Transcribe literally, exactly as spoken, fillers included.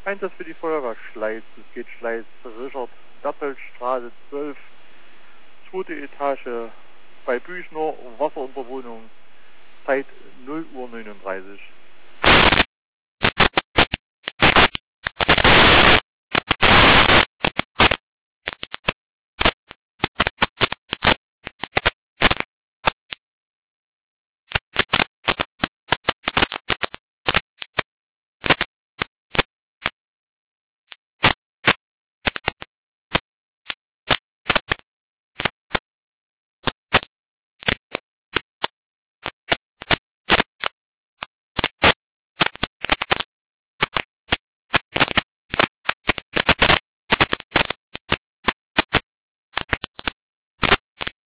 Einsatz für die Feuerwehr Schleiz. Es geht Schleiz Richard Bertelsstraße zwölf, zweite Etage bei Büchner, Wasserunterwohnung, Zeit null Uhr neununddreißig.